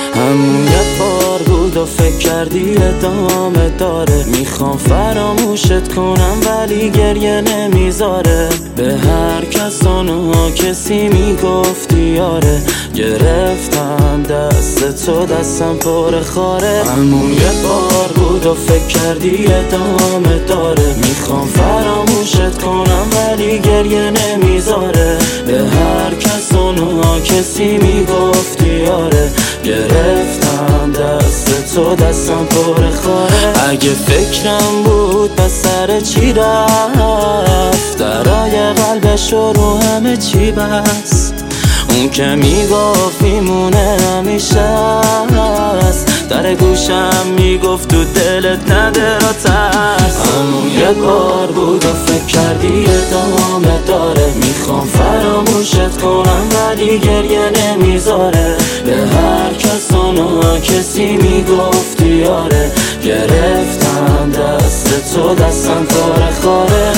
همون یه بار بود و فکر کردی ادامه داره. میخوام فراموشت کنم ولی گریه نمیذاره. به هر کس و کسی میگفتی یاره. گرفتم دست تو دستم پر خاره. همون یه بار بود و فکر کردی ادامه داره. میخوام فراموشت کنم ولی گریه نمیذاره. به هر کس و کسی میگفتی یاره. گرفتم دست تو دستم پر خاره. اگه فکرم بود پس سر چی رفت؟ درای قلبش رو همه چی بست. اون که میگفت میمونه همیشه است. در گوشم میگفت تو دلت نده را ترس. همون یه بار بود و فکر کردی ادامه داره. میخوام فراموشت کنم ولی گریه نمیذاره. به هر کس و کسی میگفتی یاره. گرفتم دست تو دستم پر خاره.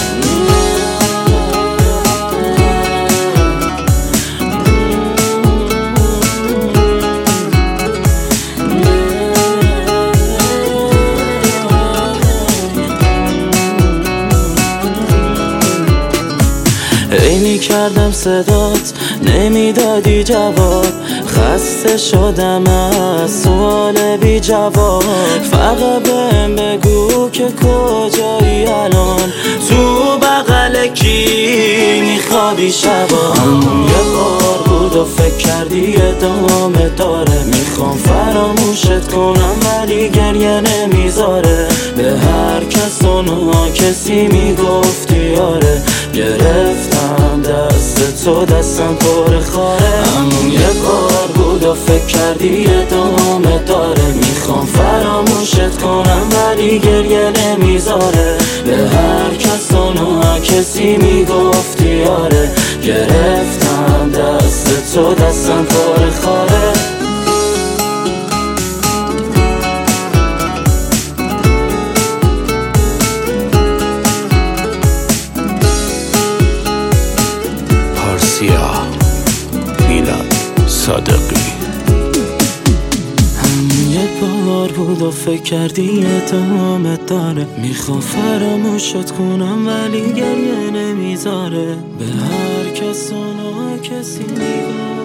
اینی کردم صدات نمیدادی جواب. خسته شدم از سوال بی جواب. فقط بهم بگو که کجایی الان. تو بغل کی میخوابی شبا؟ همون یه بار بود و فکر کردی ادامه داره. میخوام فراموشت کنم ولی گریه نمیذاره. به هر کس و کسی میگفتی یاره. گرفتم دست تو دستم پر خاره. همون یه بار بود و فکر کردی ادامه داره. میخوام فراموشت کنم ولی گریه نمیذاره. به هر کس و کسی میگفتی یاره. گرفتم دست تو دستم پر خاره. میلاد صادقی. همون یه بار بود و فکر کردی ادامه داره. میخوام فراموشت کنم ولی گریه نمیذاره. به هر کس و کسی میگفت